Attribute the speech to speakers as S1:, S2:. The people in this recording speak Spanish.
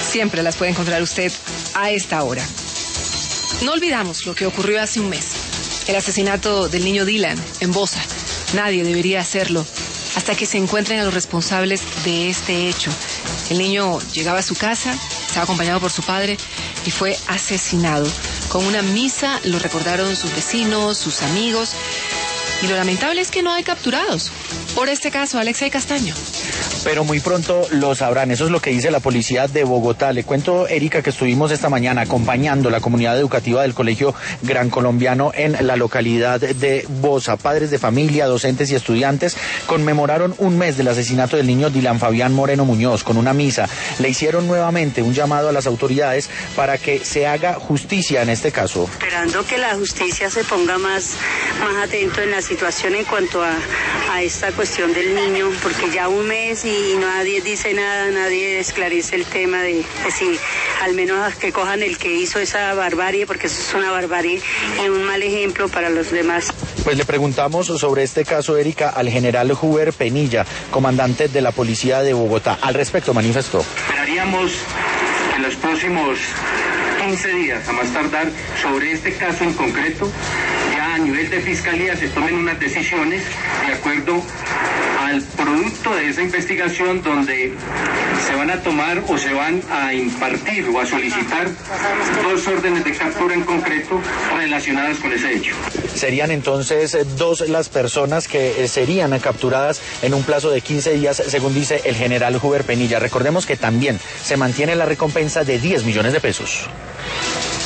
S1: siempre las puede encontrar usted a esta hora. No olvidamos lo que ocurrió hace un mes, el asesinato del niño Dylan en Bosa. Nadie debería hacerlo hasta que se encuentren a los responsables de este hecho. El niño llegaba a su casa, estaba acompañado por su padre y fue asesinado. Con una misa lo recordaron sus vecinos, sus amigos, y lo lamentable es que no hay capturados. Por este caso, Alexei Castaño.
S2: Pero muy pronto lo sabrán, eso es lo que dice la policía de Bogotá. Le cuento, Erika, que estuvimos esta mañana acompañando la comunidad educativa del Colegio Gran Colombiano en la localidad de Bosa. Padres de familia, docentes y estudiantes conmemoraron un mes del asesinato del niño Dylan Fabián Moreno Muñoz con una misa. Le hicieron nuevamente un llamado a las autoridades para que se haga justicia en este caso.
S3: Esperando que la justicia se ponga más atento en la situación en cuanto a esta cuestión del niño, porque ya un mes y nadie dice nada, nadie esclarece el tema de si al menos que cojan el que hizo esa barbarie, porque eso es una barbarie y un mal ejemplo para los demás.
S2: Pues le preguntamos sobre este caso, Erika, al general Huber Penilla, comandante de la policía de Bogotá. Al respecto manifestó.
S4: Esperaríamos en los próximos 15 días, a más tardar, sobre este caso en concreto, ya a nivel de fiscalía se tomen unas decisiones de acuerdo al producto de esa investigación, donde se van a tomar o se van a impartir o a solicitar 2 órdenes de captura en concreto relacionadas con ese hecho.
S2: Serían entonces 2 las personas que serían capturadas en un plazo de 15 días, según dice el general Huber Penilla. Recordemos que también se mantiene la recompensa de 10 millones de pesos.